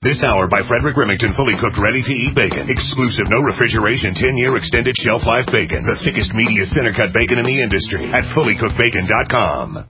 This hour by Frederick Remington, fully cooked, ready-to-eat bacon. Exclusive, no refrigeration, 10-year extended shelf life bacon. The thickest, meatiest, center-cut bacon in the industry at fullycookedbacon.com.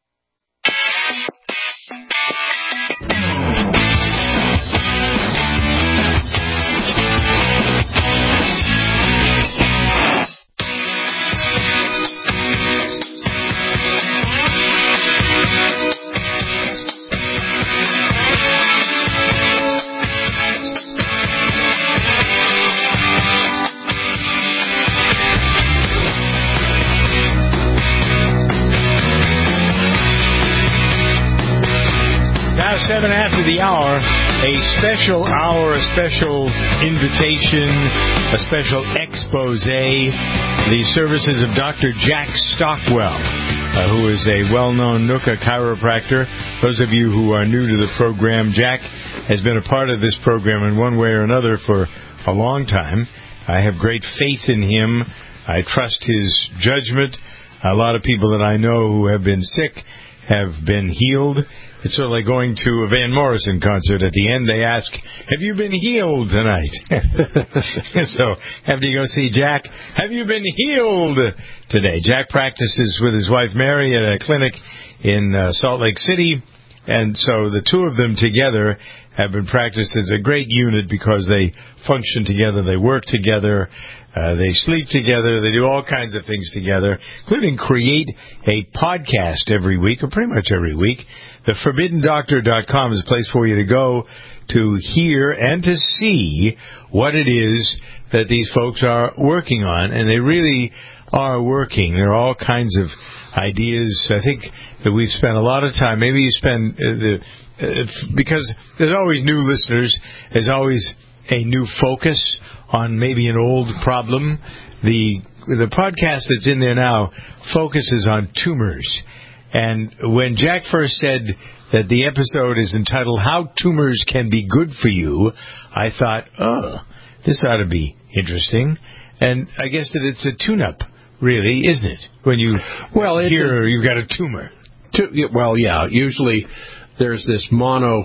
Now 7 after the hour, a special hour, a special invitation, a special expose, the services of Dr. Jack Stockwell, who is a well-known NUCA chiropractor. Those of you who are new to the program, Jack has been a part of this program in one way or another for a long time. I have great faith in him. I trust his judgment. A lot of people that I know who have been sick have been healed. It's sort of like going to a Van Morrison concert. At the end, they ask, have you been healed tonight? So, after you go see Jack, have you been healed today? Jack practices with his wife Mary at a clinic in Salt Lake City. And so the two of them together have been practiced as a great unit because they function together, they work together, they sleep together, they do all kinds of things together, including create a podcast every week, or pretty much every week. The ForbiddenDoctor.com is a place for you to go to hear and to see what it is that these folks are working on, and they really are working. There are all kinds of ideas. I think that we've spent a lot of time. Maybe you spend because there's always new listeners. There's always a new focus on maybe an old problem. The podcast that's in there now focuses on tumors. And when Jack first said that the episode is entitled How Tumors Can Be Good for You, I thought, this ought to be interesting. And I guess that it's a tune-up, really, isn't it? When you hear you've got a tumor. Well, yeah. Usually there's this mono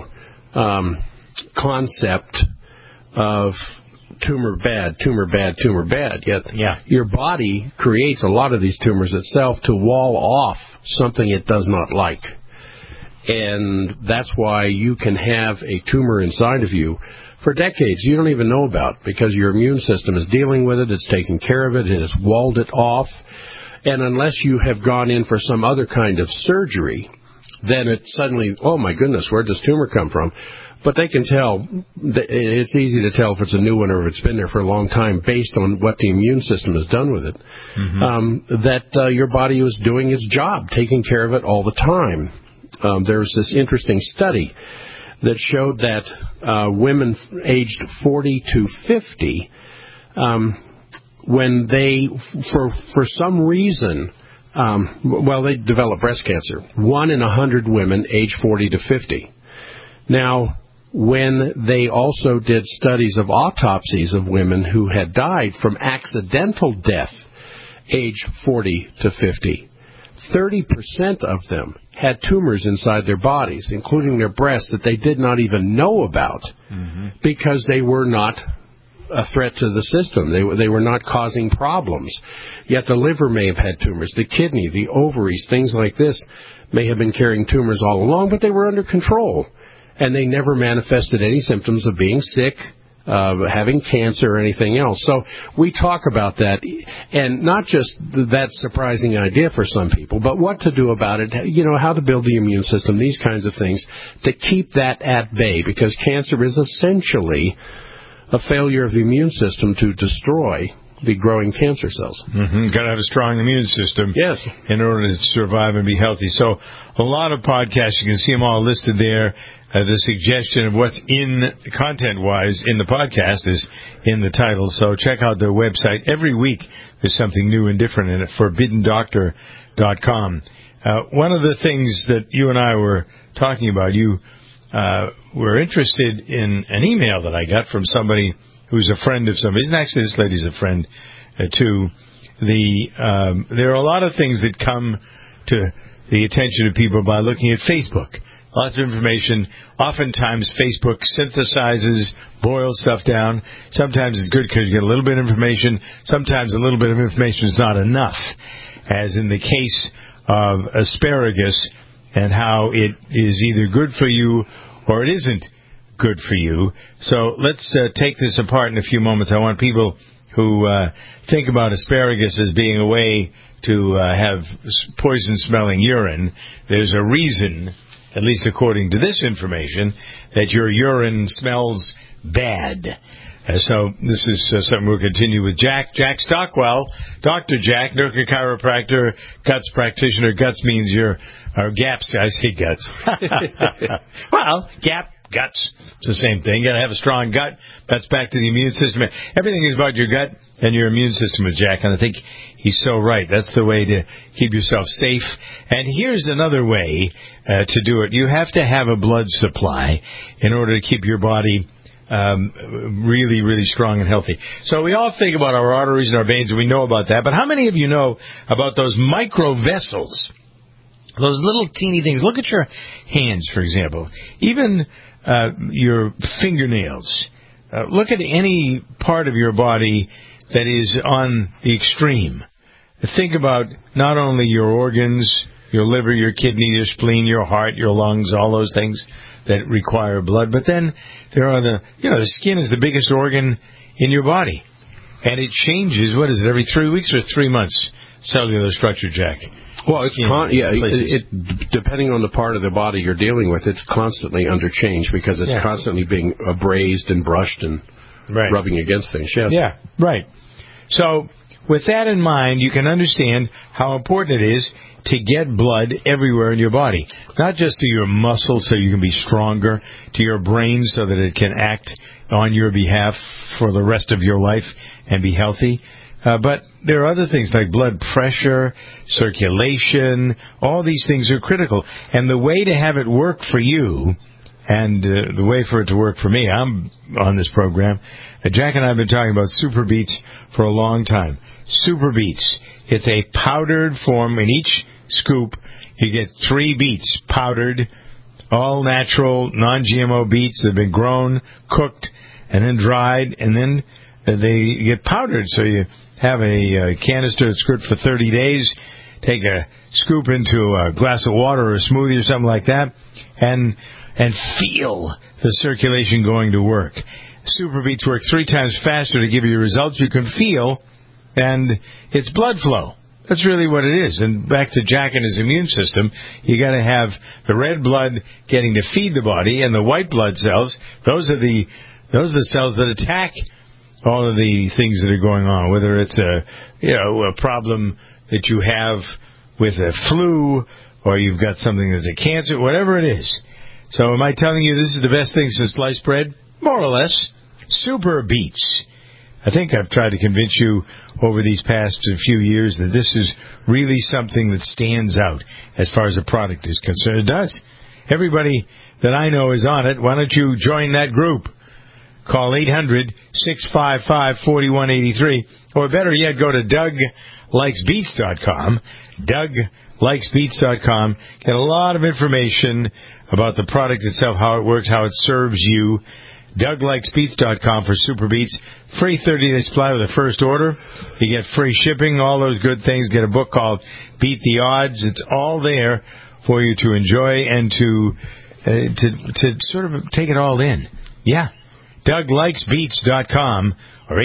concept of tumor bad, tumor bad, tumor bad. Yet your body creates a lot of these tumors itself to wall off something it does not like. And that's why you can have a tumor inside of you for decades you don't even know about, because your immune system is dealing with it, it's taking care of it, it has walled it off. And unless you have gone in for some other kind of surgery, then it suddenly, oh my goodness, where does tumor come from? But they can tell, it's easy to tell if it's a new one or if it's been there for a long time based on what the immune system has done with it, that your body was doing its job, taking care of it all the time. There was this interesting study that showed that women aged 40 to 50, when they, for some reason, they develop breast cancer. 1 in 100 women age 40 to 50. Now, when they also did studies of autopsies of women who had died from accidental death, age 40 to 50, 30% of them had tumors inside their bodies, including their breasts, that they did not even know about because they were not a threat to the system. They were not causing problems. Yet the liver may have had tumors, the kidney, the ovaries, things like this may have been carrying tumors all along, but they were under control. And they never manifested any symptoms of being sick, having cancer, or anything else. So we talk about that, and not just that surprising idea for some people, but what to do about it, how to build the immune system, these kinds of things, to keep that at bay, because cancer is essentially a failure of the immune system to destroy the growing cancer cells. Got to have a strong immune system in order to survive and be healthy. So a lot of podcasts, you can see them all listed there. The suggestion of what's in content-wise in the podcast is in the title. So check out the website. Every week there's something new and different in it, ForbiddenDoctor.com. One of the things that you and I were talking about, you were interested in an email that I got from somebody who's a friend of somebody. Actually, this lady's a friend, too. There are a lot of things that come to the attention of people by looking at Facebook. Lots of information. Oftentimes, Facebook synthesizes, boils stuff down. Sometimes it's good because you get a little bit of information. Sometimes a little bit of information is not enough, as in the case of asparagus and how it is either good for you or it isn't good for you. So let's take this apart in a few moments. I want people who think about asparagus as being a way to have poison-smelling urine. There's a reason, at least according to this information, that your urine smells bad. So this is something we'll continue with Jack Stockwell, Dr. Jack, Nurka chiropractor, guts practitioner. Guts means gaps. I say guts. Well, guts. It's the same thing. You got to have a strong gut. That's back to the immune system. Everything is about your gut and your immune system with Jack, and I think he's so right. That's the way to keep yourself safe. And here's another way to do it. You have to have a blood supply in order to keep your body really, really strong and healthy. So we all think about our arteries and our veins, and we know about that. But how many of you know about those microvessels? Those little teeny things. Look at your hands, for example. Even your fingernails. Look at any part of your body that is on the extreme. Think about not only your organs, your liver, your kidney, your spleen, your heart, your lungs, all those things that require blood. But then there are the skin is the biggest organ in your body. And it changes, what is it, every 3 weeks or 3 months? Cellular structure, Jack. Well, it's depending on the part of the body you're dealing with, it's constantly under change because it's constantly being abrased and brushed and rubbing against things. Yes. Yeah, right. So with that in mind, you can understand how important it is to get blood everywhere in your body. Not just to your muscles so you can be stronger, to your brain so that it can act on your behalf for the rest of your life and be healthy. But there are other things like blood pressure, circulation. All these things are critical. And the way to have it work for you, and the way for it to work for me, I'm on this program. Jack and I have been talking about Super Beets for a long time. Super Beets. It's a powdered form. In each scoop, you get 3 beets powdered, all natural, non-GMO beets that have been grown, cooked, and then dried, and then they get powdered. So you have a canister that's good for 30 days. Take a scoop into a glass of water or a smoothie or something like that, and feel the circulation going to work. Super Beets work 3 times faster to give you the results you can feel, and it's blood flow. That's really what it is. And back to Jack and his immune system, you got to have the red blood getting to feed the body, and the white blood cells. Those are the cells that attack all of the things that are going on, whether it's a problem that you have with a flu or you've got something that's a cancer, whatever it is. So am I telling you this is the best thing since sliced bread? More or less. Super Beets. I think I've tried to convince you over these past few years that this is really something that stands out as far as the product is concerned. It does. Everybody that I know is on it. Why don't you join that group? Call 800-655-4183. Or better yet, go to DougLikesBeets.com. DougLikesBeets.com. Get a lot of information about the product itself, how it works, how it serves you. DougLikesBeets.com for Super Beets. Free 30-day supply with the first order. You get free shipping, all those good things. Get a book called Beat the Odds. It's all there for you to enjoy and to sort of take it all in. Yeah. DougLikesBeets.com or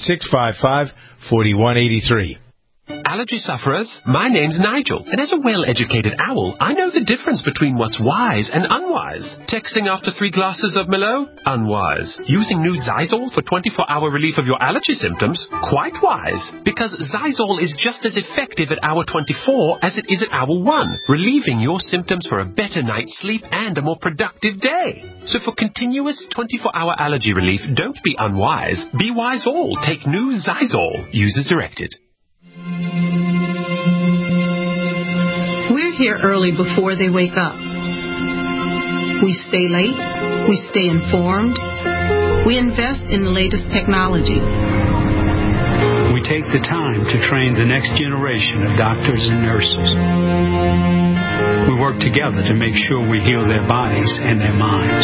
800-655-4183. Allergy sufferers, my name's Nigel, and as a well-educated owl, I know the difference between what's wise and unwise. Texting after 3 glasses of Merlot? Unwise. Using new Zysol for 24-hour relief of your allergy symptoms? Quite wise. Because Zysol is just as effective at hour 24 as it is at hour 1, relieving your symptoms for a better night's sleep and a more productive day. So for continuous 24-hour allergy relief, don't be unwise. Be wise all. Take new Zysol. Use as directed. We're here early before they wake up. We stay late. We stay informed. We invest in the latest technology. we take the time to train the next generation of doctors and nurses. We work together to make sure we heal their bodies and their minds.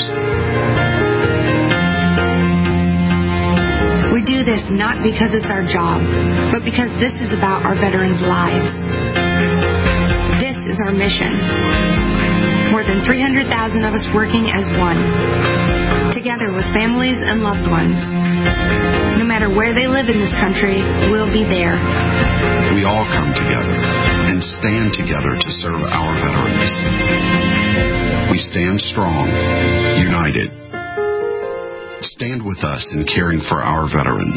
We do this not because it's our job, but because this is about our veterans' lives. This is our mission. More than 300,000 of us working as one, together with families and loved ones. No matter where they live in this country, we'll be there. We all come together and stand together to serve our veterans. We stand strong, united. Stand with us in caring for our veterans.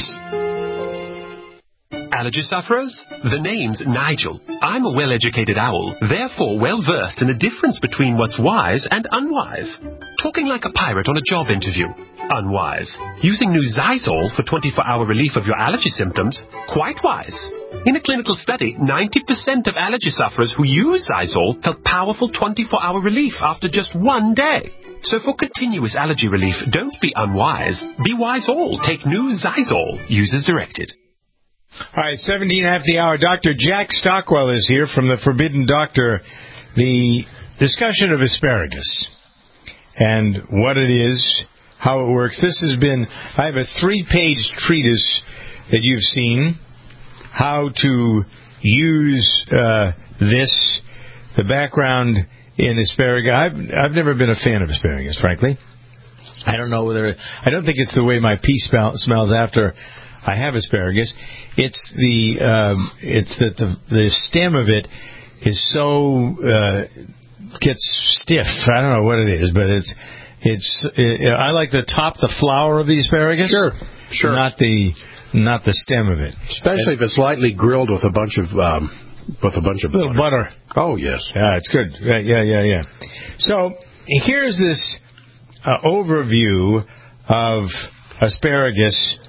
Allergy sufferers? The name's Nigel. I'm a well-educated owl, therefore well-versed in the difference between what's wise and unwise. Talking like a pirate on a job interview. Unwise. Using new Zysol for 24-hour relief of your allergy symptoms. Quite wise. In a clinical study, 90% of allergy sufferers who use Zysol felt powerful 24-hour relief after just one day. So for continuous allergy relief, don't be unwise. Be wise all. Take new Zysol. Use as directed. All right, 17 after the hour. Dr. Jack Stockwell is here from the Forbidden Doctor. The discussion of asparagus and what it is, how it works. I have a 3-page treatise that you've seen, how to use this, the background in asparagus. I've never been a fan of asparagus, frankly. I don't think it's the way my pee smells after I have asparagus. It's that the stem of it is so gets stiff. I don't know what it is, but I like the flower of the asparagus. Sure. Not the stem of it. Especially if it's lightly grilled with a bunch of little butter. Oh yes. Yeah, it's good. Yeah. So here's this overview of asparagus.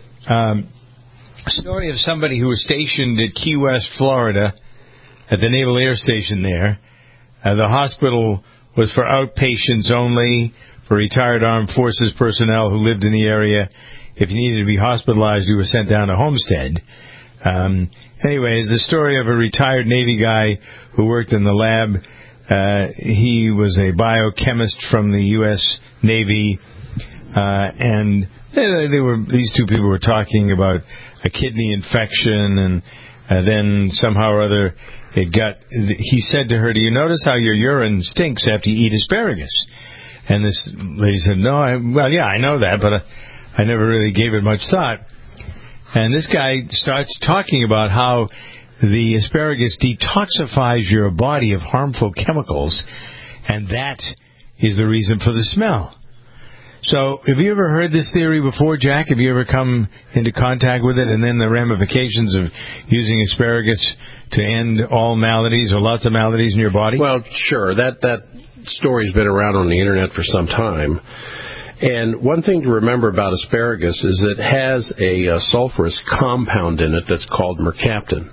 Story of somebody who was stationed at Key West, Florida, at the Naval Air Station there. The hospital was for outpatients only, for retired armed forces personnel who lived in the area. If you needed to be hospitalized, you were sent down to Homestead. Anyways, the story of a retired Navy guy who worked in the lab. He was a biochemist from the U.S. Navy, and these two people were talking about a kidney infection, and then somehow or other he said to her, "Do you notice how your urine stinks after you eat asparagus?" And this lady said, "No, I know that, but I never really gave it much thought." And this guy starts talking about how the asparagus detoxifies your body of harmful chemicals, and that is the reason for the smell. So, have you ever heard this theory before, Jack? Have you ever come into contact with it, and then the ramifications of using asparagus to end all maladies or lots of maladies in your body? Well, sure. That story's been around on the internet for some time. And one thing to remember about asparagus is it has a sulfurous compound in it that's called mercaptan.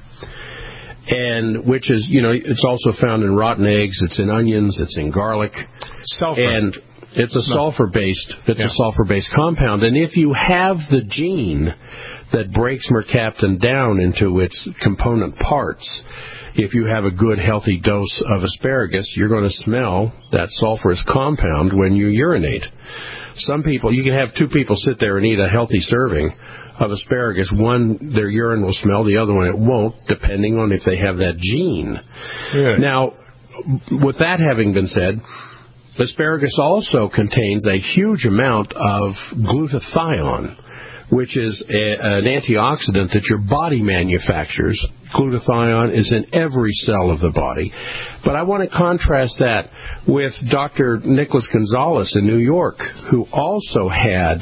And which is, it's also found in rotten eggs, it's in onions, it's in garlic. Sulfur. And it's a sulfur-based compound. And if you have the gene that breaks mercaptan down into its component parts, if you have a good, healthy dose of asparagus, you're going to smell that sulfurous compound when you urinate. Some people, you can have two people sit there and eat a healthy serving of asparagus. One, their urine will smell, the other one it won't, depending on if they have that gene. Yeah. Now, with that having been said, asparagus also contains a huge amount of glutathione, which is an antioxidant that your body manufactures. Glutathione is in every cell of the body. But I want to contrast that with Dr. Nicholas Gonzalez in New York, who also had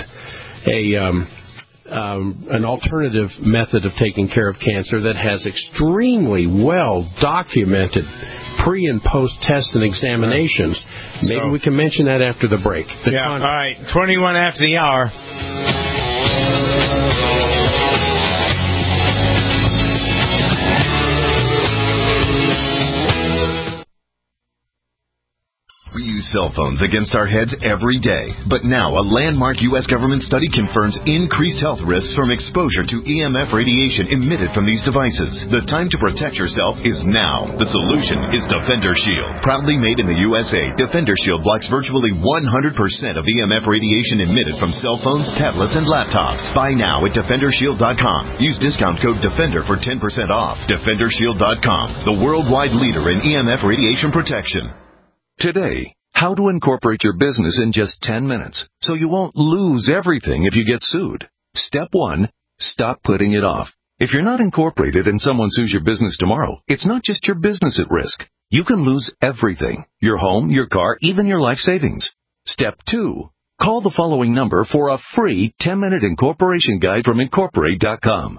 an alternative method of taking care of cancer that has extremely well documented pre- and post-test and examinations. Maybe we can mention that after the break. All right, 21 after the hour. We use cell phones against our heads every day. But now a landmark U.S. government study confirms increased health risks from exposure to EMF radiation emitted from these devices. The time to protect yourself is now. The solution is Defender Shield. Proudly made in the USA, Defender Shield blocks virtually 100% of EMF radiation emitted from cell phones, tablets, and laptops. Buy now at DefenderShield.com. Use discount code DEFENDER for 10% off. DefenderShield.com, the worldwide leader in EMF radiation protection. Today, how to incorporate your business in just 10 minutes so you won't lose everything if you get sued. Step 1, stop putting it off. If you're not incorporated and someone sues your business tomorrow, it's not just your business at risk. You can lose everything: your home, your car, even your life savings. Step 2, call the following number for a free 10-minute incorporation guide from Incorporate.com.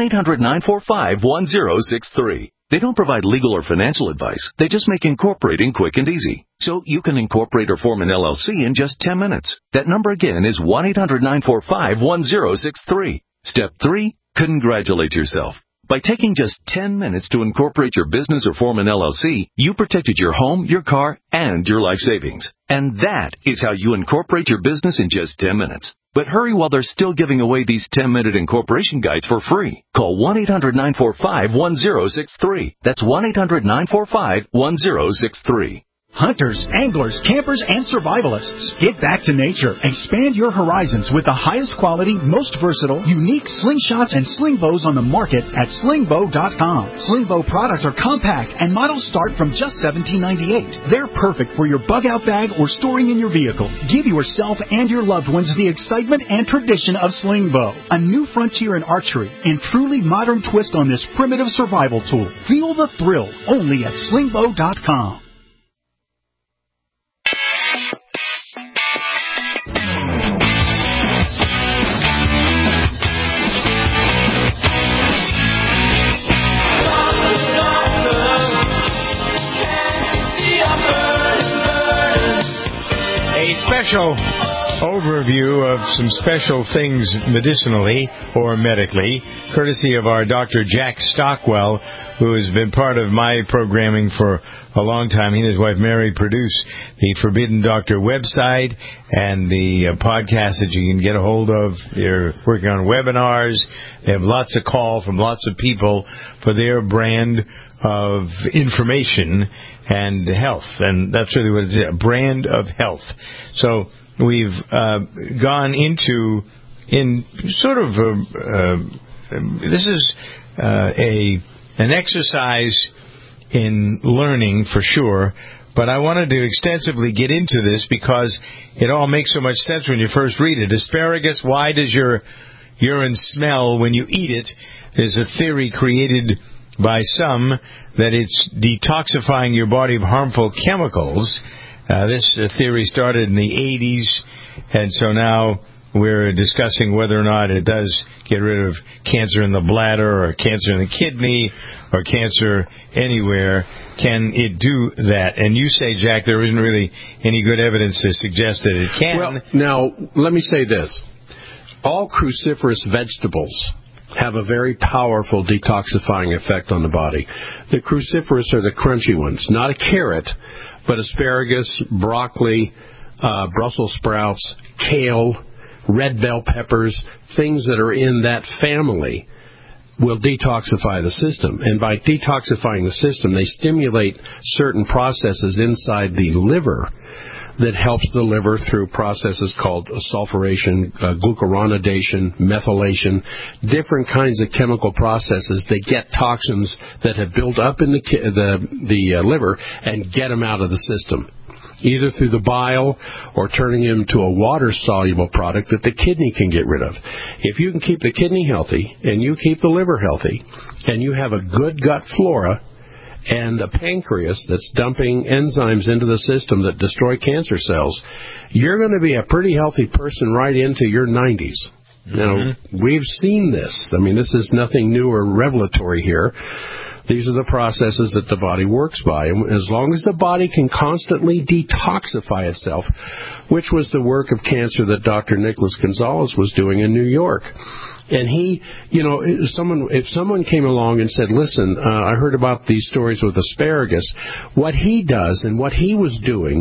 1-800-945-1063. They don't provide legal or financial advice. They just make incorporating quick and easy. So you can incorporate or form an LLC in just 10 minutes. That number again is 1-800-945-1063. Step 3, congratulate yourself. By taking just 10 minutes to incorporate your business or form an LLC, you protected your home, your car, and your life savings. And that is how you incorporate your business in just 10 minutes. But hurry while they're still giving away these 10-minute incorporation guides for free. Call 1-800-945-1063. That's 1-800-945-1063. Hunters, anglers, campers, and survivalists. Get back to nature. Expand your horizons with the highest quality, most versatile, unique slingshots and sling bows on the market at slingbow.com. Slingbow products are compact and models start from just $17.98. They're perfect for your bug-out bag or storing in your vehicle. Give yourself and your loved ones the excitement and tradition of Slingbow, a new frontier in archery and truly modern twist on this primitive survival tool. Feel the thrill only at slingbow.com. A special overview of some special things medicinally or medically, courtesy of our Dr. Jack Stockwell, who has been part of my programming for a long time. He and his wife Mary produce the Forbidden Doctor website and the podcast that you can get a hold of. They're working on webinars. They have lots of call from lots of people for their brand of information and health. And that's really what it is, a brand of health. So we've gone into, in sort of, this is an exercise in learning for sure, but I wanted to extensively get into this because it all makes so much sense when you first read it. Asparagus, why does your urine smell when you eat it? There's a theory created by some that it's detoxifying your body of harmful chemicals. This theory started in the 80s, and so now we're discussing whether or not it does get rid of cancer in the bladder or cancer in the kidney or cancer anywhere. Can it do that? And you say, Jack, there isn't really any good evidence to suggest that it can. Well, now, let me say this. All cruciferous vegetables have a very powerful detoxifying effect on the body. The cruciferous are the crunchy ones, not a carrot, but asparagus, broccoli, Brussels sprouts, kale, red bell peppers, things that are in that family will detoxify the system. And by detoxifying the system, they stimulate certain processes inside the liver that helps the liver through processes called sulfuration, glucuronidation, methylation, different kinds of chemical processes that get toxins that have built up in the liver and get them out of the system, either through the bile or turning them into a water-soluble product that the kidney can get rid of. If you can keep the kidney healthy and you keep the liver healthy and you have a good gut flora and a pancreas that's dumping enzymes into the system that destroy cancer cells, you're going to be a pretty healthy person right into your 90s. Now, we've seen this. I mean, this is nothing new or revelatory here. These are the processes that the body works by. And as long as the body can constantly detoxify itself, which was the work of cancer that Dr. Nicholas Gonzalez was doing in New York. And he, if someone came along and said, listen, I heard about these stories with asparagus, what he does and what he was doing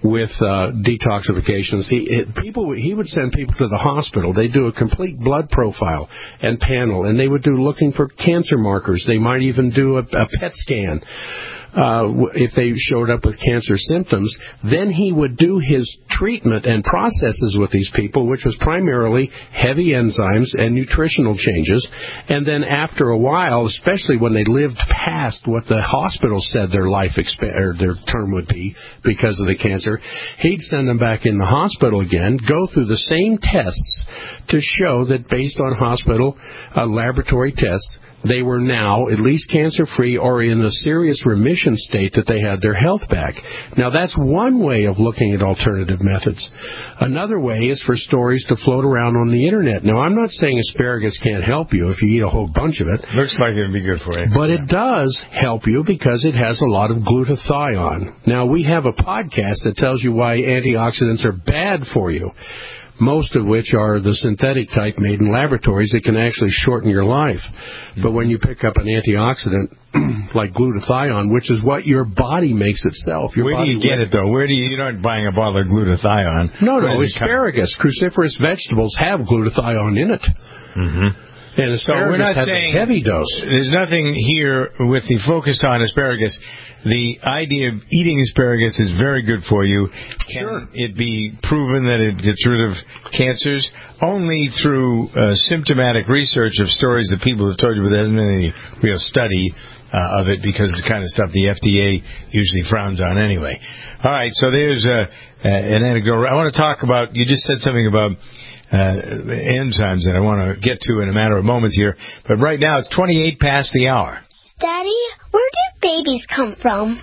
with detoxifications. He would send people to the hospital. They do a complete blood profile and panel, and they would do looking for cancer markers. They might even do a PET scan. If they showed up with cancer symptoms, then he would do his treatment and processes with these people, which was primarily heavy enzymes and nutritional changes. And then after a while, especially when they lived past what the hospital said their their term would be because of the cancer, he'd send them back in the hospital again, go through the same tests to show that based on hospital laboratory tests, they were now at least cancer-free or in a serious remission state that they had their health back. Now, that's one way of looking at alternative methods. Another way is for stories to float around on the Internet. Now, I'm not saying asparagus can't help you if you eat a whole bunch of it. Looks like it would be good for you. But it does help you because it has a lot of glutathione. Now, we have a podcast that tells you why antioxidants are bad for you, most of which are the synthetic type made in laboratories that can actually shorten your life. But when you pick up an antioxidant like glutathione, which is what your body makes itself. Where do you get it, though? You're not buying a bottle of glutathione. No, asparagus. Cruciferous vegetables have glutathione in it. Mm-hmm. And asparagus has a heavy dose. There's nothing here with the focus on asparagus. The idea of eating asparagus is very good for you. Can it be proven that it gets rid of cancers? Only through symptomatic research of stories that people have told you, but there hasn't been any real study of it because it's the kind of stuff the FDA usually frowns on anyway. All right, so there's an anecdote. I want to talk about, you just said something about enzymes that I want to get to in a matter of moments here. But right now, it's 28 past the hour. Daddy, where do babies come from?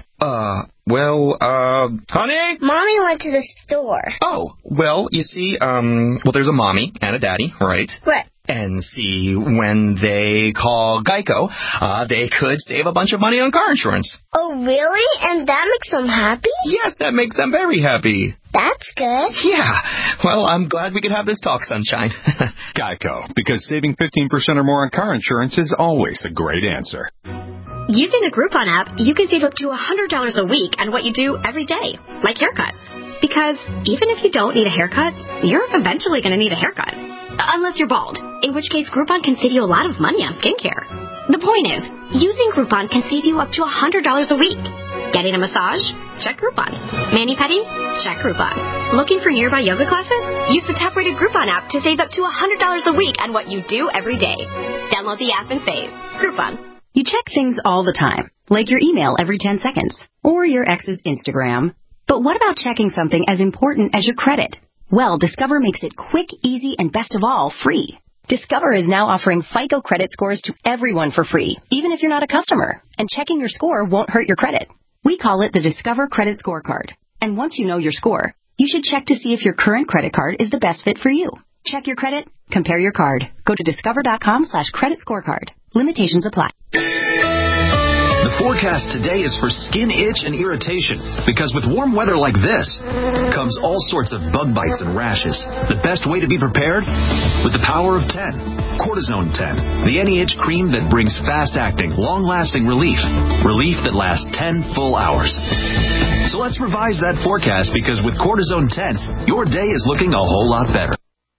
Honey? Mommy went to the store. Oh, well, you see, there's a mommy and a daddy, right? Right. And see, when they call Geico, they could save a bunch of money on car insurance. Oh, really? And that makes them happy? Yes, that makes them very happy. That's good. Yeah. Well, I'm glad we could have this talk, Sunshine. Geico, because saving 15% or more on car insurance is always a great answer. Using the Groupon app, you can save up to $100 a week on what you do every day, like haircuts. Because even if you don't need a haircut, you're eventually going to need a haircut. Unless you're bald, in which case Groupon can save you a lot of money on skincare. The point is, using Groupon can save you up to $100 a week. Getting a massage? Check Groupon. Mani-pedi? Check Groupon. Looking for nearby yoga classes? Use the top-rated Groupon app to save up to $100 a week on what you do every day. Download the app and save. Groupon. You check things all the time, like your email every 10 seconds, or your ex's Instagram. But what about checking something as important as your credit? Well, Discover makes it quick, easy, and best of all, free. Discover is now offering FICO credit scores to everyone for free, even if you're not a customer. And checking your score won't hurt your credit. We call it the Discover Credit Scorecard. And once you know your score, you should check to see if your current credit card is the best fit for you. Check your credit, compare your card. Go to discover.com/credit scorecard. Limitations apply. The forecast today is for skin itch and irritation, because with warm weather like this comes all sorts of bug bites and rashes. The best way to be prepared? With the power of 10. Cortisone 10, the anti-itch cream that brings fast-acting, long-lasting relief. Relief that lasts 10 full hours. So let's revise that forecast, because with Cortisone 10, your day is looking a whole lot better.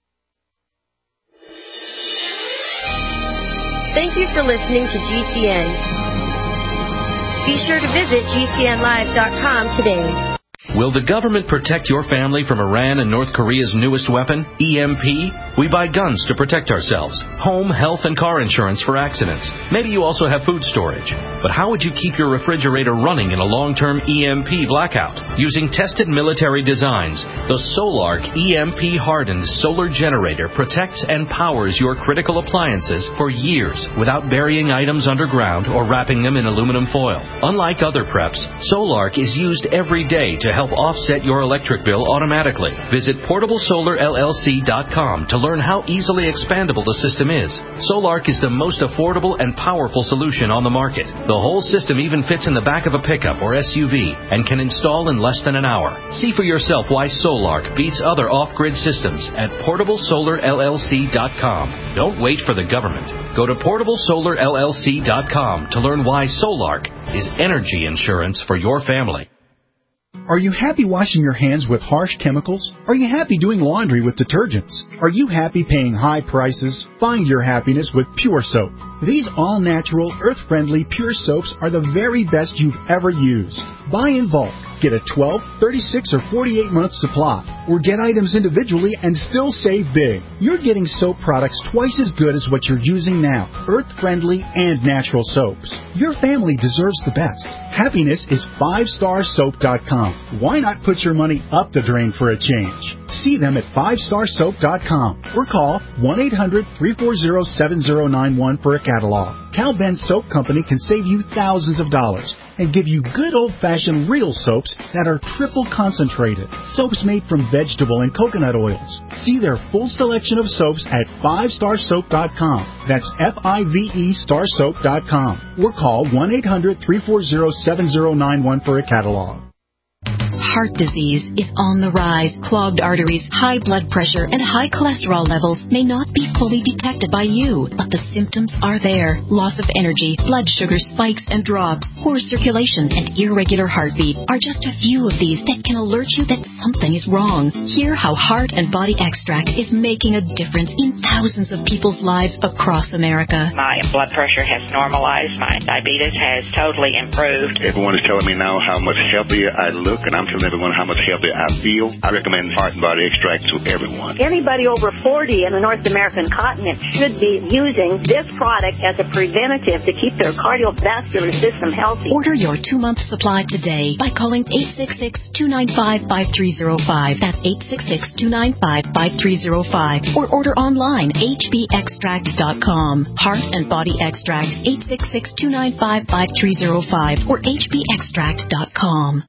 Thank you for listening to GCN. Be sure to visit GCNlive.com today. Will the government protect your family from Iran and North Korea's newest weapon, EMP? We buy guns to protect ourselves, home, health, and car insurance for accidents. Maybe you also have food storage. But how would you keep your refrigerator running in a long-term EMP blackout? Using tested military designs, the Solark EMP-hardened solar generator protects and powers your critical appliances for years without burying items underground or wrapping them in aluminum foil. Unlike other preps, Solark is used every day to help offset your electric bill automatically. Visit PortableSolarLLC.com to learn how easily expandable the system is. Solark is the most affordable and powerful solution on the market. The whole system even fits in the back of a pickup or SUV and can install in less than an hour. See for yourself why Solark beats other off-grid systems at PortableSolarLLC.com. Don't wait for the government. Go to PortableSolarLLC.com to learn why Solark is energy insurance for your family. Are you happy washing your hands with harsh chemicals? Are you happy doing laundry with detergents? Are you happy paying high prices? Find your happiness with Pure Soap. These all-natural, earth-friendly Pure Soaps are the very best you've ever used. Buy in bulk. Get a 12, 36, or 48-month supply, or get items individually and still save big. You're getting soap products twice as good as what you're using now, earth-friendly and natural soaps. Your family deserves the best. Happiness is 5starsoap.com. Why not put your money up the drain for a change? See them at 5starsoap.com or call 1-800-340-7091 for a catalog. Cal Ben Soap Company can save you thousands of dollars and give you good old-fashioned real soaps that are triple concentrated. Soaps made from vegetable and coconut oils. See their full selection of soaps at 5starsoap.com. That's F-I-V-E starsoap.com. Or call 1-800-340-7091 for a catalog. Heart disease is on the rise. Clogged arteries, high blood pressure, and high cholesterol levels may not be fully detected by you, but the symptoms are there. Loss of energy, blood sugar spikes and drops, poor circulation, and irregular heartbeat are just a few of these that can alert you that something is wrong. Hear how Heart and Body Extract is making a difference in thousands of people's lives across America. My blood pressure has normalized. My diabetes has totally improved. Everyone is telling me now how much healthier I look, and I'm telling everyone how much healthier I feel. I recommend Heart and Body Extract to everyone. Anybody over 40 in the North American continent should be using this product as a preventative to keep their cardiovascular system healthy. Order your 2-month supply today by calling 866-295-5305. That's 866-295-5305. Or order online, hbextract.com. Heart and Body Extract, 866-295-5305 or hbextract.com.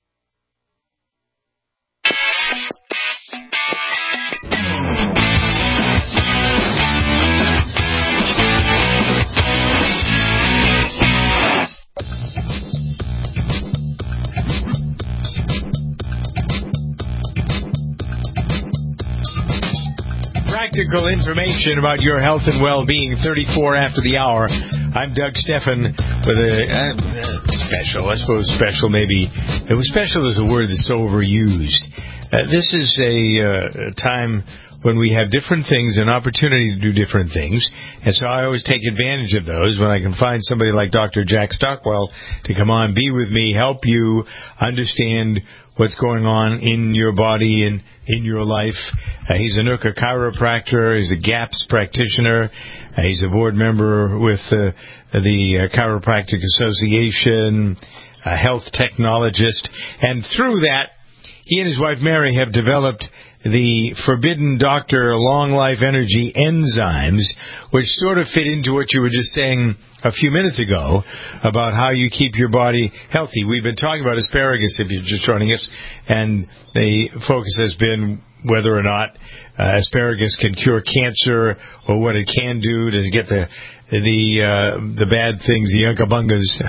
Practical information about your health and well-being, 34 after the hour. I'm Doug Steffen with a special. I suppose special maybe. Special is a word that's so overused. This is a time when we have different things, an opportunity to do different things. And so I always take advantage of those when I can find somebody like Dr. Jack Stockwell to come on, be with me, help you understand what's going on in your body and in your life. He's a Nooka chiropractor. He's a GAPS practitioner. He's a board member with the Chiropractic Association, a health technologist. And through that, he and his wife Mary have developed the Forbidden Doctor Long Life Energy enzymes, which sort of fit into what you were just saying a few minutes ago about how you keep your body healthy. We've been talking about asparagus, if you're just joining us, and the focus has been whether or not asparagus can cure cancer or what it can do to get the bad things, the yuccabungas.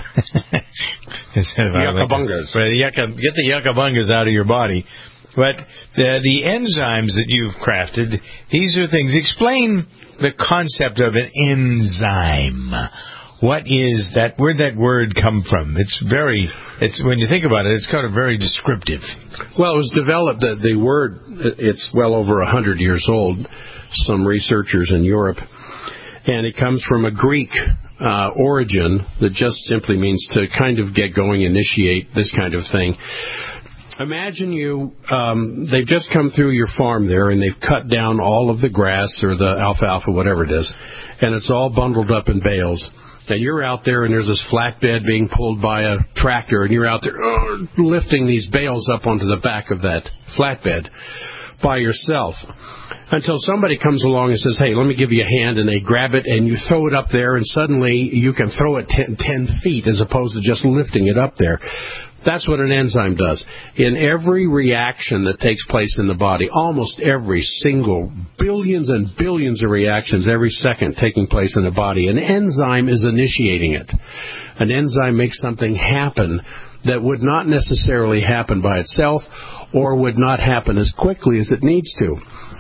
Yuccabungas. Get the yuccabungas out of your body. But the enzymes that you've crafted, these are things. Explain the concept of an enzyme. What is that? Where'd that word come from? It's when you think about it, it's kind of very descriptive. Well, it was developed, the word, it's well over 100 years old, some researchers in Europe, and it comes from a Greek origin that just simply means to kind of get going, initiate, this kind of thing. Imagine they've just come through your farm there, and they've cut down all of the grass or the alfalfa, whatever it is, and it's all bundled up in bales. And you're out there, and there's this flatbed being pulled by a tractor, and you're out there lifting these bales up onto the back of that flatbed by yourself until somebody comes along and says, hey, let me give you a hand, and they grab it, and you throw it up there, and suddenly you can throw it 10 feet as opposed to just lifting it up there. That's what an enzyme does. In every reaction that takes place in the body, almost every single, billions and billions of reactions every second taking place in the body, an enzyme is initiating it. An enzyme makes something happen that would not necessarily happen by itself or would not happen as quickly as it needs to.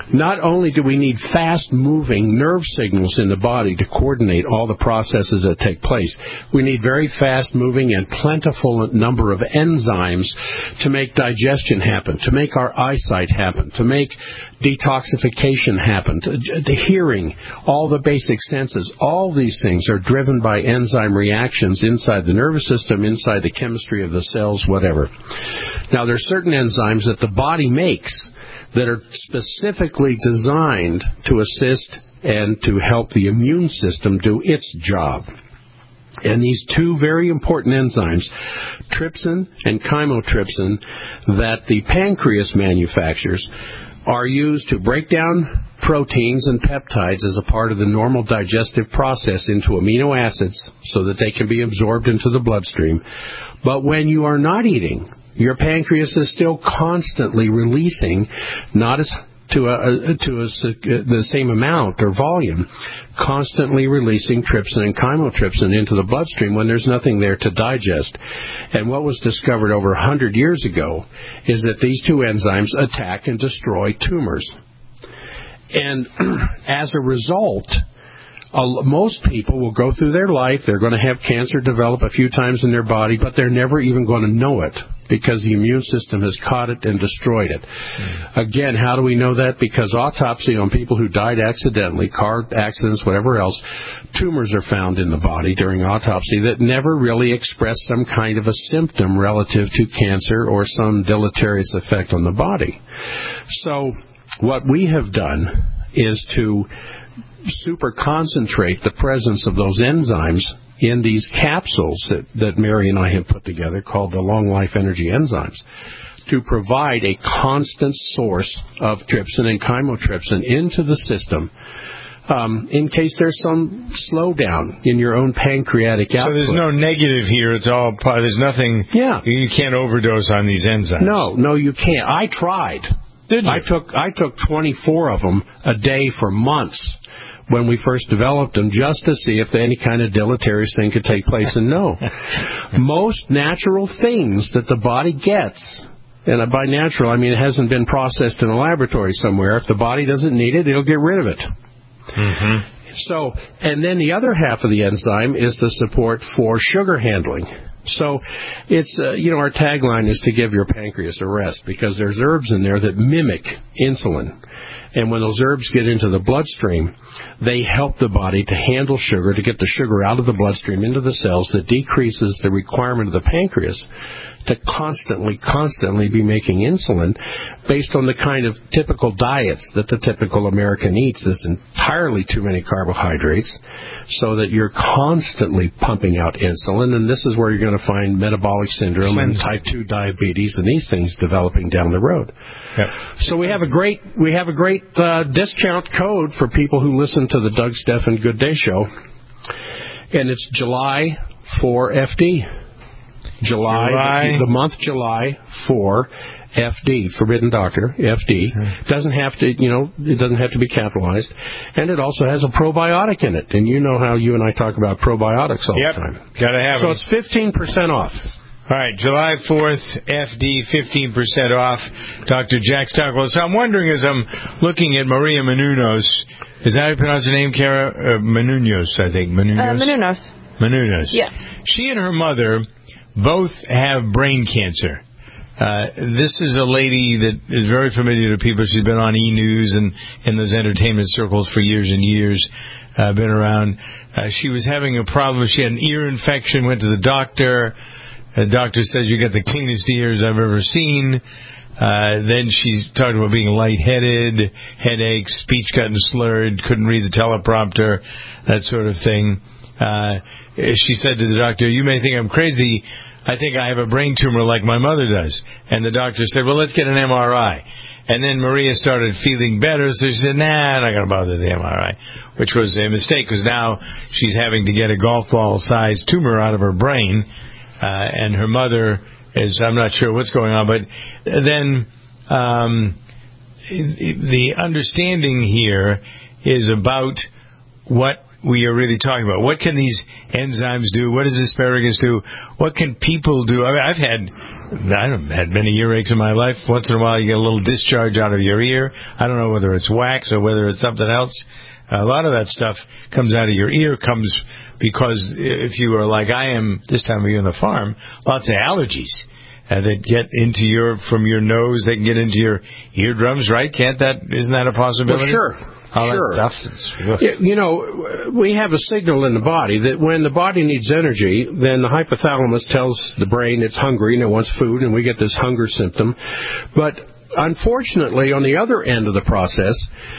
not only do we need fast-moving nerve signals in the body to coordinate all the processes that take place, we need very fast-moving and plentiful number of enzymes to make digestion happen, to make our eyesight happen, to make detoxification happen, the hearing, all the basic senses. All these things are driven by enzyme reactions inside the nervous system, inside the chemistry of the cells, whatever. Now, there are certain enzymes that the body makes that are specifically designed to assist and to help the immune system do its job. And these two very important enzymes, trypsin and chymotrypsin, that the pancreas manufactures, are used to break down proteins and peptides as a part of the normal digestive process into amino acids so that they can be absorbed into the bloodstream. But when you are not eating, your pancreas is still constantly releasing, not as the same amount or volume, constantly releasing trypsin and chymotrypsin into the bloodstream when there's nothing there to digest. And what was discovered over 100 years ago is that these two enzymes attack and destroy tumors. And as a result, most people will go through their life, they're going to have cancer develop a few times in their body, but they're never even going to know it because the immune system has caught it and destroyed it. Again, how do we know that? Because autopsy on people who died accidentally, car accidents, whatever else, tumors are found in the body during autopsy that never really express some kind of a symptom relative to cancer or some deleterious effect on the body. So what we have done is to super concentrate the presence of those enzymes in these capsules that Mary and I have put together called the Long Life Energy Enzymes to provide a constant source of trypsin and chymotrypsin into the system in case there's some slowdown in your own pancreatic output. So there's no negative here. It's all part. There's nothing. Yeah. You can't overdose on these enzymes. No, you can't. I tried. Did you? I took 24 of them a day for months when we first developed them, just to see if any kind of deleterious thing could take place. And no. Most natural things that the body gets, and by natural I mean it hasn't been processed in a laboratory somewhere, if the body doesn't need it, it'll get rid of it. Mm-hmm. So, and then the other half of the enzyme is the support for sugar handling. So it's, our tagline is to give your pancreas a rest, because there's herbs in there that mimic insulin. And when those herbs get into the bloodstream, they help the body to handle sugar, to get the sugar out of the bloodstream into the cells. That decreases the requirement of the pancreas to constantly be making insulin based on the kind of typical diets that the typical American eats. There's entirely too many carbohydrates, so that you're constantly pumping out insulin, and this is where you're going to find metabolic syndrome and type 2 diabetes and these things developing down the road. Yep. So we have a great discount code for people who listen to the Doug Stephan Good Day Show, and it's July for FD. July, the month July for FD, Forbidden Doctor, FD. Doesn't have to, it doesn't have to be capitalized. And it also has a probiotic in it. And you know how you and I talk about probiotics all the time. Gotta have it. So it's 15% off. All right, July 4th, FD, 15% off, Dr. Jack Stockwell. So I'm wondering, as I'm looking at Maria Menounos, is that how you pronounce her name, Kara? Menounos, I think. Menounos. Yeah. She and her mother both have brain cancer. This is a lady that is very familiar to people. She's been on E! News and in those entertainment circles for years and years, been around. She was having a problem. She had an ear infection, went to the doctor. The doctor says, you got the cleanest ears I've ever seen. Then she talked about being lightheaded, headaches, speech gotten slurred, couldn't read the teleprompter, that sort of thing. She said to the doctor, you may think I'm crazy. I think I have a brain tumor like my mother does. And the doctor said, well, let's get an MRI. And then Maria started feeling better, so she said, I'm not going to bother the MRI, which was a mistake, because now she's having to get a golf ball-sized tumor out of her brain. And her mother is, I'm not sure what's going on, but then the understanding here is about what we are really talking about. What can these enzymes do? What does asparagus do? What can people do? I mean, I've had many earaches in my life. Once in a while, you get a little discharge out of your ear. I don't know whether it's wax or whether it's something else. A lot of that stuff comes out of your ear, comes because if you are like I am this time of year on the farm, lots of allergies that get into from your nose, they can get into your eardrums, right? Isn't that a possibility? Well, sure. All that stuff. You know, we have a signal in the body that when the body needs energy, then the hypothalamus tells the brain it's hungry and it wants food, and we get this hunger symptom. But unfortunately, on the other end of the process,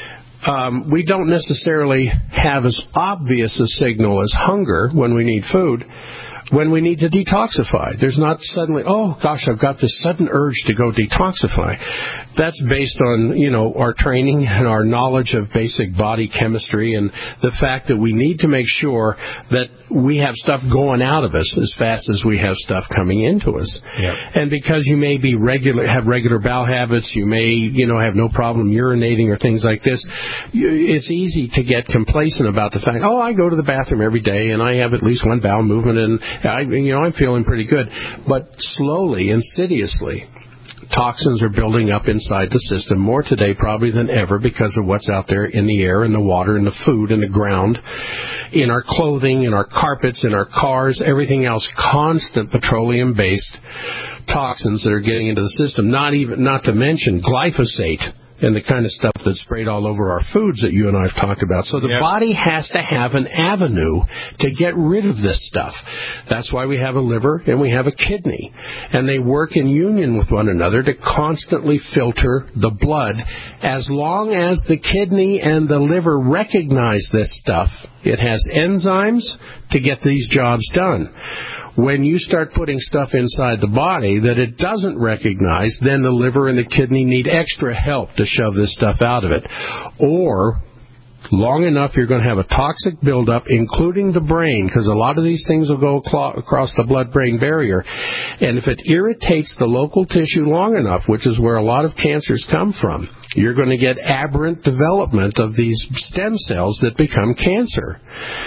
we don't necessarily have as obvious a signal as hunger when we need food. When we need to detoxify, there's not suddenly, oh gosh, I've got this sudden urge to go detoxify. That's based on, our training and our knowledge of basic body chemistry and the fact that we need to make sure that we have stuff going out of us as fast as we have stuff coming into us. Yep. And because you may have regular bowel habits, you may, have no problem urinating or things like this, it's easy to get complacent about the fact, I go to the bathroom every day and I have at least one bowel movement and I'm feeling pretty good. But slowly, insidiously, toxins are building up inside the system, more today probably than ever because of what's out there in the air, in the water, in the food, in the ground, in our clothing, in our carpets, in our cars, everything else, constant petroleum-based toxins that are getting into the system, not to mention glyphosate and the kind of stuff that's sprayed all over our foods that you and I have talked about. So the body has to have an avenue to get rid of this stuff. That's why we have a liver and we have a kidney. And they work in union with one another to constantly filter the blood. As long as the kidney and the liver recognize this stuff, it has enzymes to get these jobs done. When you start putting stuff inside the body that it doesn't recognize, then the liver and the kidney need extra help to shove this stuff out of it. Or, long enough, you're going to have a toxic buildup, including the brain, because a lot of these things will go across the blood-brain barrier. And if it irritates the local tissue long enough, which is where a lot of cancers come from, you're going to get aberrant development of these stem cells that become cancer.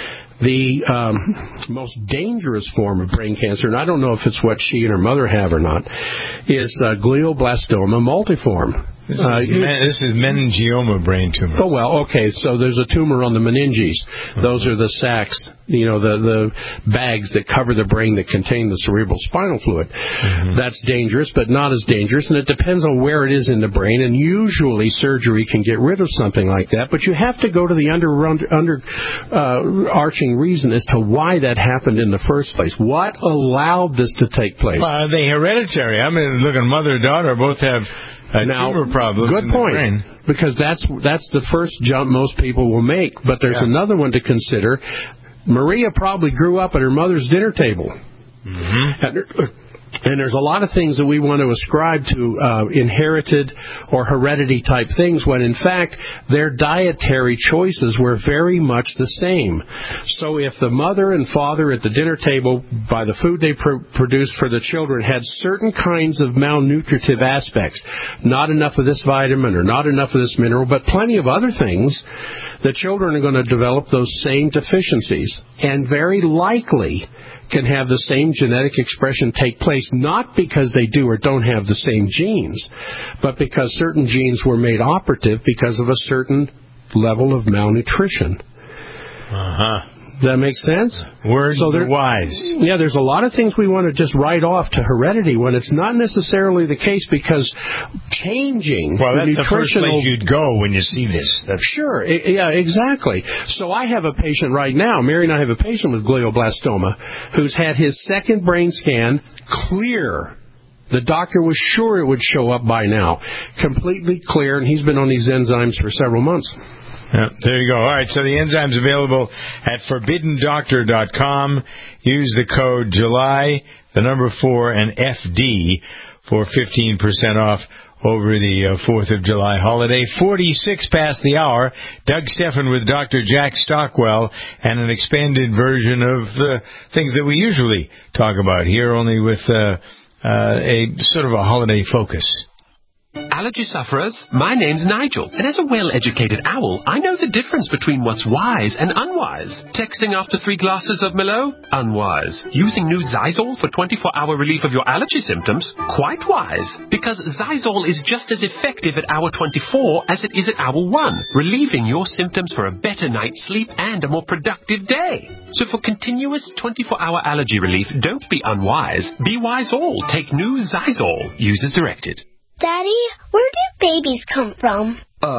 The most dangerous form of brain cancer, and I don't know if it's what she and her mother have or not, is glioblastoma multiforme. This is meningioma brain tumor. Oh, well, okay, so there's a tumor on the meninges. Those are the sacs, the bags that cover the brain that contain the cerebral spinal fluid. That's dangerous, but not as dangerous, and it depends on where it is in the brain, and usually surgery can get rid of something like that, but you have to go to the arching reason as to why that happened in the first place. What allowed this to take place? They hereditary. I mean, look, mother and daughter both have tumor problems. Good point, because that's the first jump most people will make. But there's another one to consider. Maria probably grew up at her mother's dinner table. And there's a lot of things that we want to ascribe to inherited or heredity type things when, in fact, their dietary choices were very much the same. So if the mother and father at the dinner table, by the food they produced for the children, had certain kinds of malnutritive aspects, not enough of this vitamin or not enough of this mineral, but plenty of other things, the children are going to develop those same deficiencies and very likely can have the same genetic expression take place, not because they do or don't have the same genes, but because certain genes were made operative because of a certain level of malnutrition. Does that make sense? Words are wise. Yeah, there's a lot of things we want to just write off to heredity when it's not necessarily the case, because changing that's the first place you'd go when you see this. Sure, yeah, exactly. So I have a patient right now, Mary and I have a patient with glioblastoma who's had his second brain scan clear. The doctor was sure it would show up by now. Completely clear, and he's been on these enzymes for several months. Yeah, there you go. All right, so the enzyme's available at ForbiddenDoctor.com. Use the code July, the number 4, and FD for 15% off over the 4th of July holiday. 46 past the hour. Doug Steffen with Dr. Jack Stockwell and an expanded version of the things that we usually talk about here, only with a sort of a holiday focus. Allergy sufferers, my name's Nigel, and as a well-educated owl, I know the difference between what's wise and unwise. Texting after 3 glasses of Merlot? Unwise. Using new Zysol for 24-hour relief of your allergy symptoms? Quite wise, because Zysol is just as effective at hour 24 as it is at hour 1, relieving your symptoms for a better night's sleep and a more productive day. So for continuous 24-hour allergy relief, don't be unwise. Be wise all. Take new Zysol. Use as directed. Daddy, where do babies come from?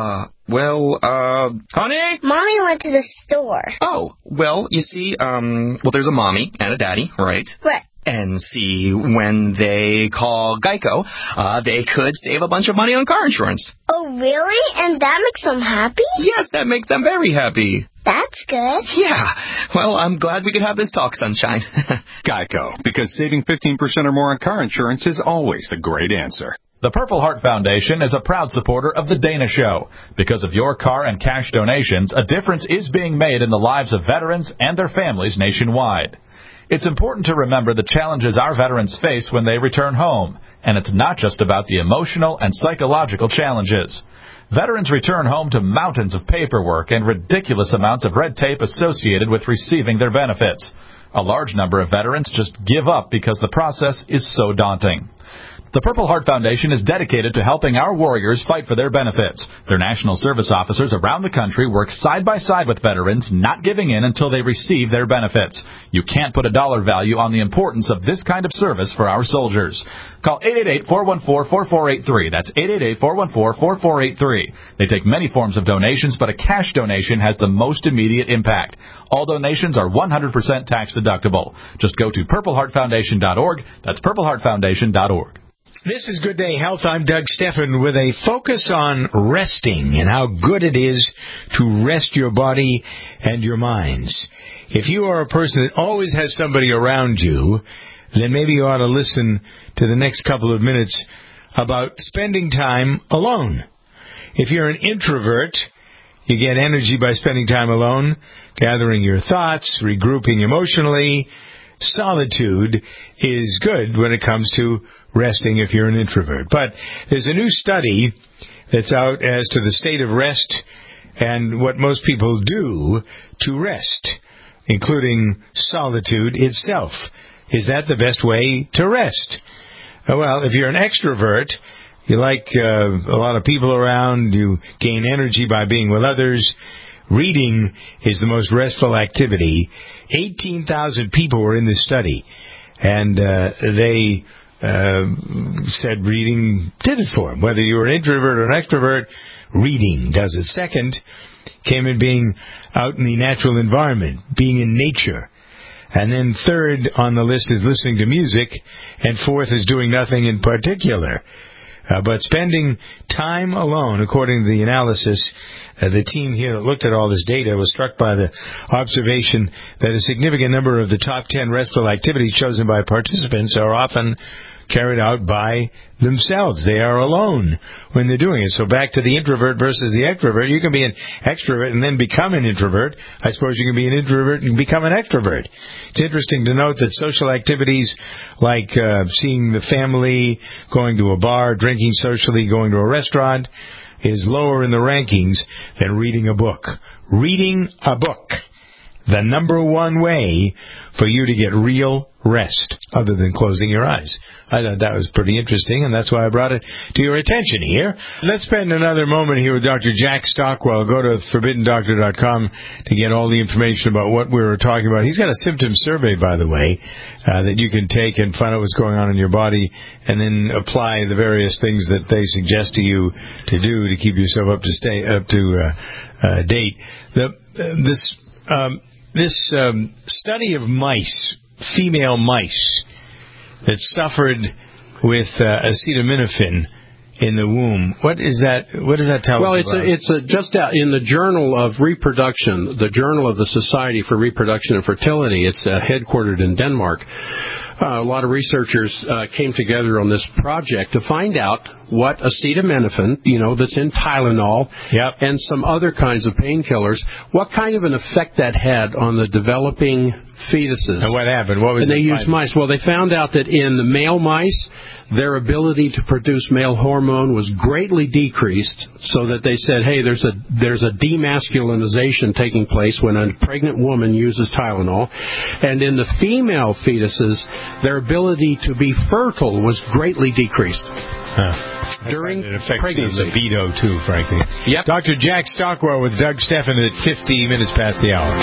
Honey? Mommy went to the store. Oh, well, you see, there's a mommy and a daddy, right? Right. And see, when they call Geico, they could save a bunch of money on car insurance. Oh, really? And that makes them happy? Yes, that makes them very happy. That's good. Yeah. Well, I'm glad we could have this talk, Sunshine. Geico, because saving 15% or more on car insurance is always a great answer. The Purple Heart Foundation is a proud supporter of The Dana Show. Because of your car and cash donations, a difference is being made in the lives of veterans and their families nationwide. It's important to remember the challenges our veterans face when they return home, and it's not just about the emotional and psychological challenges. Veterans return home to mountains of paperwork and ridiculous amounts of red tape associated with receiving their benefits. A large number of veterans just give up because the process is so daunting. The Purple Heart Foundation is dedicated to helping our warriors fight for their benefits. Their national service officers around the country work side by side with veterans, not giving in until they receive their benefits. You can't put a dollar value on the importance of this kind of service for our soldiers. Call 888-414-4483. That's 888-414-4483. They take many forms of donations, but a cash donation has the most immediate impact. All donations are 100% tax deductible. Just go to purpleheartfoundation.org. That's purpleheartfoundation.org. This is Good Day Health. I'm Doug Steffen with a focus on resting and how good it is to rest your body and your minds. If you are a person that always has somebody around you, then maybe you ought to listen to the next couple of minutes about spending time alone. If you're an introvert, you get energy by spending time alone, gathering your thoughts, regrouping emotionally. Solitude is good when it comes to resting if you're an introvert. But there's a new study that's out as to the state of rest and what most people do to rest, including solitude itself. Is that the best way to rest? Well, if you're an extrovert, you like a lot of people around, you gain energy by being with others. Reading is the most restful activity. 18,000 people were in this study, and they said reading did it for them. Whether you were an introvert or an extrovert, reading does it. Second came in being out in the natural environment, being in nature. And then third on the list is listening to music, and fourth is doing nothing in particular. But spending time alone, according to the analysis, the team here that looked at all this data was struck by the observation that a significant number of the top 10 restful activities chosen by participants are often carried out by themselves. They are alone when they're doing it. So back to the introvert versus the extrovert. You can be an extrovert and then become an introvert. I suppose you can be an introvert and become an extrovert. It's interesting to note that social activities like seeing the family, going to a bar, drinking socially, going to a restaurant is lower in the rankings than reading a book. Reading a book, the number one way for you to get real rest, other than closing your eyes. I thought that was pretty interesting, and that's why I brought it to your attention here. Let's spend another moment here with Dr. Jack Stockwell. Go to ForbiddenDoctor.com to get all the information about what we were talking about. He's got a symptom survey, by the way, that you can take and find out what's going on in your body, and then apply the various things that they suggest to you to do to keep yourself up to date. This study of mice, female mice, that suffered with acetaminophen in the womb. What is that? What does that tell us about? Well, it's just in the Journal of Reproduction, the Journal of the Society for Reproduction and Fertility. It's headquartered in Denmark. a lot of researchers came together on this project to find out what acetaminophen, that's in Tylenol, and some other kinds of painkillers, what kind of an effect that had on the developing fetuses. And what happened? What was and they used mice. Well, they found out that in the male mice, their ability to produce male hormone was greatly decreased, so that they said, hey, there's a demasculinization taking place when a pregnant woman uses Tylenol. And in the female fetuses, their ability to be fertile was greatly decreased. During pregnancy. Libido, too, frankly. Yep. Dr. Jack Stockwell with Doug Stephan at 50 minutes past the hour.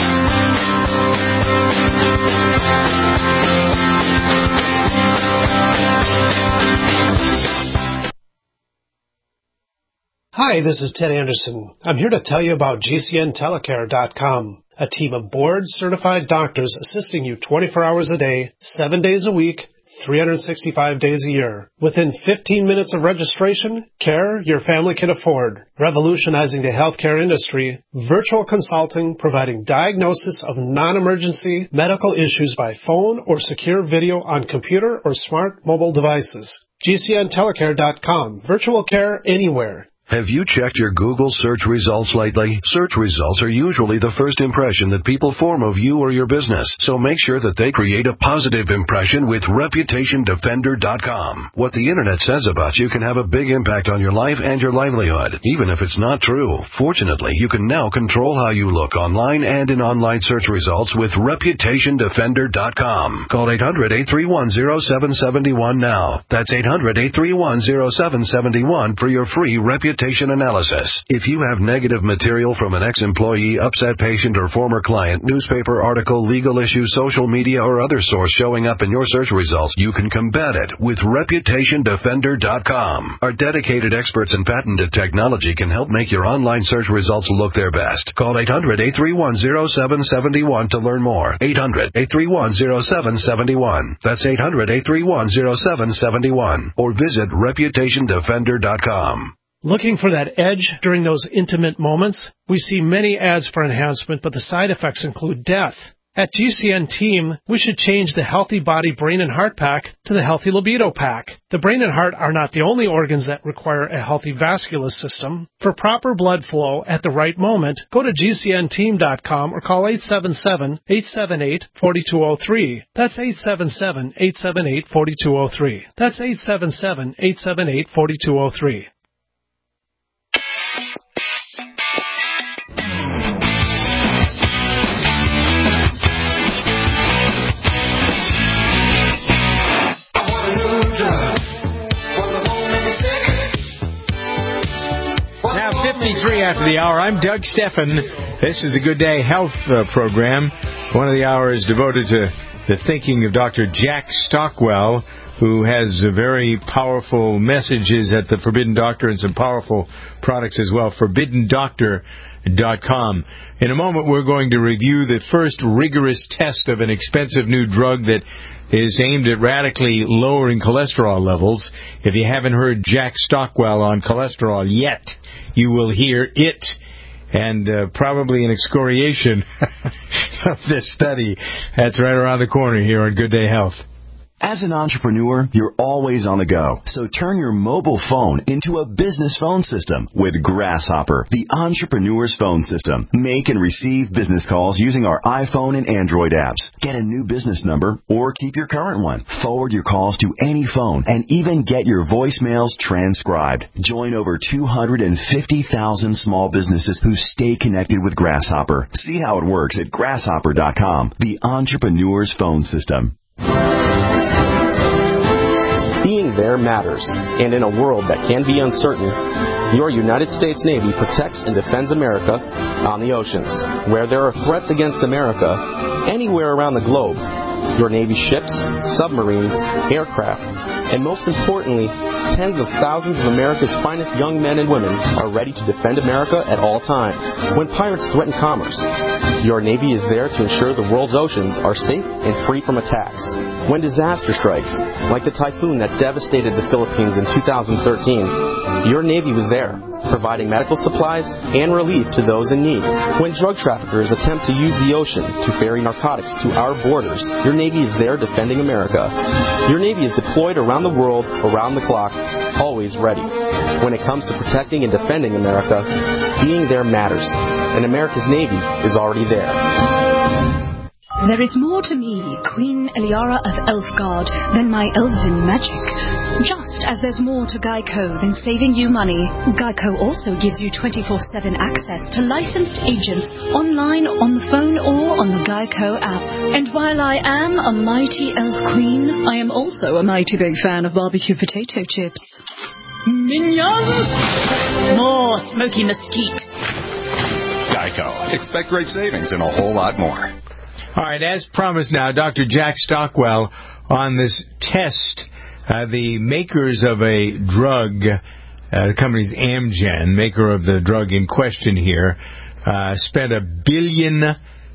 Hi, this is Ted Anderson. I'm here to tell you about GCNtelecare.com, a team of board-certified doctors assisting you 24 hours a day, 7 days a week, 365 days a year. Within 15 minutes of registration, care your family can afford. Revolutionizing the healthcare industry, virtual consulting providing diagnosis of non-emergency medical issues by phone or secure video on computer or smart mobile devices. GCNtelecare.com. Virtual care anywhere. Have you checked your Google search results lately? Search results are usually the first impression that people form of you or your business, so make sure that they create a positive impression with ReputationDefender.com. What the Internet says about you can have a big impact on your life and your livelihood, even if it's not true. Fortunately, you can now control how you look online and in online search results with ReputationDefender.com. Call 800-831-0771 now. That's 800-831-0771 for your free reputation analysis. If you have negative material from an ex-employee, upset patient, or former client, newspaper article, legal issue, social media, or other source showing up in your search results, you can combat it with ReputationDefender.com. Our dedicated experts in patented technology can help make your online search results look their best. Call 800-831-0771 to learn more. 800-831-0771. That's 800-831-0771. Or visit ReputationDefender.com. Looking for that edge during those intimate moments? We see many ads for enhancement, but the side effects include death. At GCN Team, we should change the Healthy Body, Brain, and Heart Pack to the Healthy Libido Pack. The brain and heart are not the only organs that require a healthy vascular system. For proper blood flow at the right moment, go to GCNteam.com or call 877-878-4203. That's 877-878-4203. That's 877-878-4203. Now 53 after the hour. I'm Doug Stephan. This is the Good Day Health program. One of the hours devoted to the thinking of Dr. Jack Stockwell, who has very powerful messages at the Forbidden Doctor and some powerful products as well. ForbiddenDoctor.com. In a moment, we're going to review the first rigorous test of an expensive new drug that is aimed at radically lowering cholesterol levels. If you haven't heard Jack Stockwell on cholesterol yet, you will hear it, and probably an excoriation of this study. That's right around the corner here on Good Day Health. As an entrepreneur, you're always on the go. So turn your mobile phone into a business phone system with Grasshopper, the entrepreneur's phone system. Make and receive business calls using our iPhone and Android apps. Get a new business number or keep your current one. Forward your calls to any phone and even get your voicemails transcribed. Join over 250,000 small businesses who stay connected with Grasshopper. See how it works at Grasshopper.com, the entrepreneur's phone system. Being there matters, and in a world that can be uncertain, your United States Navy protects and defends America on the oceans. Where there are threats against America, anywhere around the globe, your Navy ships, submarines, aircraft, and most importantly, tens of thousands of America's finest young men and women are ready to defend America at all times. When pirates threaten commerce, your Navy is there to ensure the world's oceans are safe and free from attacks. When disaster strikes, like the typhoon that devastated the Philippines in 2013, your Navy was there providing medical supplies and relief to those in need. When drug traffickers attempt to use the ocean to ferry narcotics to our borders, your Navy is there defending America. Your Navy is deployed around the world, around the clock, always ready. When it comes to protecting and defending America, being there matters, and America's Navy is already there. There is more to me, Queen Eliara of Elfgard, than my elven magic. Just as there's more to Geico than saving you money, Geico also gives you 24/7 access to licensed agents online, on the phone, or on the Geico app. And while I am a mighty elf queen, I am also a mighty big fan of barbecue potato chips. Minions! More smoky mesquite. Geico. Expect great savings and a whole lot more. All right, as promised now, Dr. Jack Stockwell on this test. The makers of a drug, the company's Amgen, maker of the drug in question here, spent $1 billion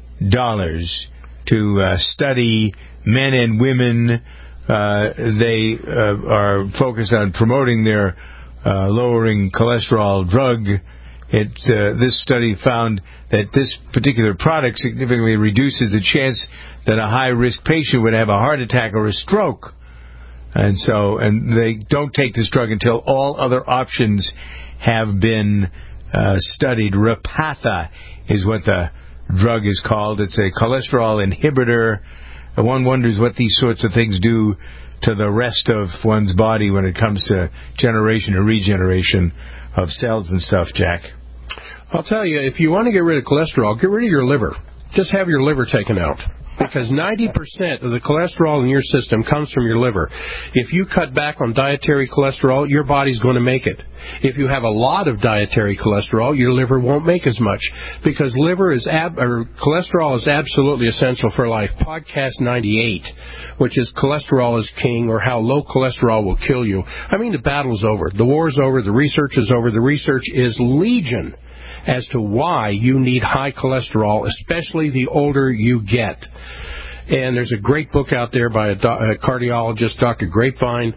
to study men and women. They are focused on promoting their lowering cholesterol drug. This study found that this particular product significantly reduces the chance that a high-risk patient would have a heart attack or a stroke. And they don't take this drug until all other options have been studied. Repatha is what the drug is called. It's a cholesterol inhibitor. One wonders what these sorts of things do to the rest of one's body when it comes to generation or regeneration of cells and stuff, Jack. I'll tell you, if you want to get rid of cholesterol, get rid of your liver. Just have your liver taken out. Because 90% of the cholesterol in your system comes from your liver. If you cut back on dietary cholesterol, your body's going to make it. If you have a lot of dietary cholesterol, your liver won't make as much. Because cholesterol is absolutely essential for life. Podcast 98, which is Cholesterol is King, or How Low Cholesterol Will Kill You. I mean, the battle's over. The war's over. The research is over. The research is legion as to why you need high cholesterol, especially the older you get. And there's a great book out there by a cardiologist, Dr. Graveline,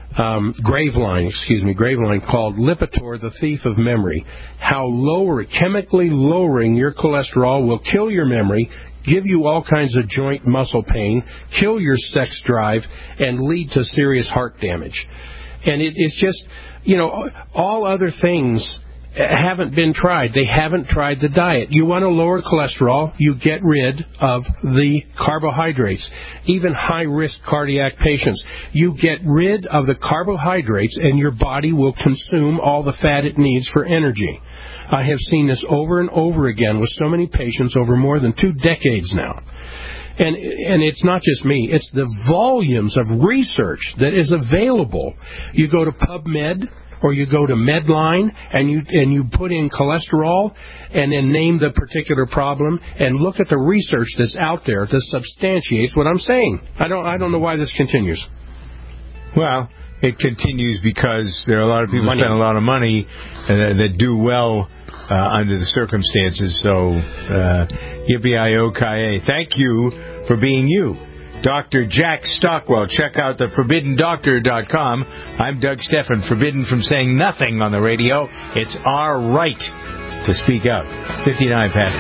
called Lipitor, the Thief of Memory. How chemically lowering your cholesterol will kill your memory, give you all kinds of joint muscle pain, kill your sex drive, and lead to serious heart damage. And it's just, all other things haven't been tried. They haven't tried the diet. You want to lower cholesterol, you get rid of the carbohydrates. Even high-risk cardiac patients, you get rid of the carbohydrates and your body will consume all the fat it needs for energy. I have seen this over and over again with so many patients over more than 2 decades now. And it's not just me. It's the volumes of research that is available. You go to PubMed, or you go to Medline and you put in cholesterol and then name the particular problem and look at the research that's out there that substantiates what I'm saying. I don't know why this continues. Well, it continues because there are a lot of people who spend a lot of money that do well under the circumstances. So, yippee-i-o-ki-yay. Thank you for being you. Dr. Jack Stockwell. Check out the ForbiddenDoctor.com. I'm Doug Steffen, forbidden from saying nothing on the radio. It's our right to speak out. 59 past.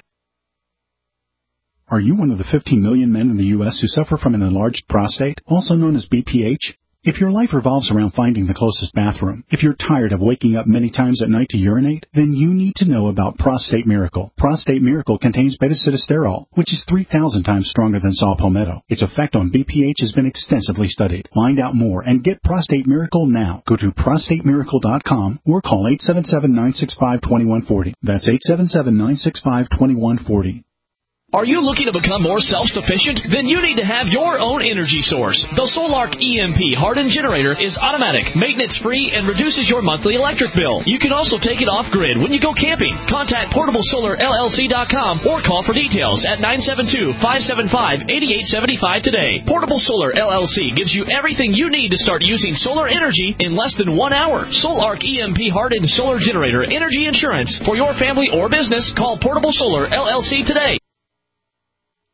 Are you one of the 15 million men in the U.S. who suffer from an enlarged prostate, also known as BPH? If your life revolves around finding the closest bathroom, if you're tired of waking up many times at night to urinate, then you need to know about Prostate Miracle. Prostate Miracle contains beta-sitosterol, which is 3,000 times stronger than saw palmetto. Its effect on BPH has been extensively studied. Find out more and get Prostate Miracle now. Go to prostatemiracle.com or call 877-965-2140. That's 877-965-2140. Are you looking to become more self-sufficient? Then you need to have your own energy source. The Solark EMP hardened generator is automatic, maintenance-free, and reduces your monthly electric bill. You can also take it off-grid when you go camping. Contact PortableSolarLLC.com or call for details at 972-575-8875 today. Portable Solar LLC gives you everything you need to start using solar energy in less than 1 hour. Solark EMP hardened solar generator energy insurance. For your family or business, call Portable Solar LLC today.